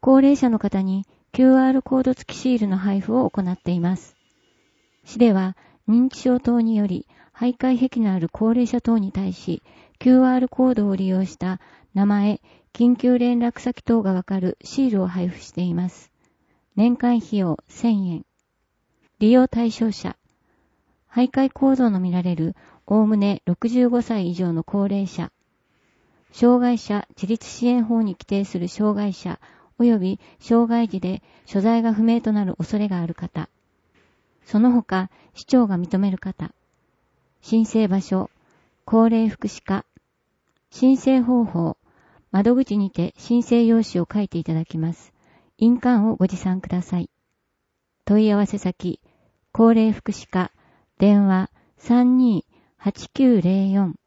高齢者の方に QR コード付きシールの配布を行っています。市では認知症等により徘徊癖のある高齢者等に対し QR コードを利用した名前、緊急連絡先等がわかるシールを配布しています。年間費用1000円。利用対象者。徘徊行動の見られるおおむね65歳以上の高齢者。障害者自立支援法に規定する障害者及び障害児で所在が不明となる恐れがある方。その他、市長が認める方。申請場所、高齢福祉課。申請方法、窓口にて申請用紙を書いていただきます。印鑑をご持参ください。問い合わせ先、高齢福祉課、電話32-8904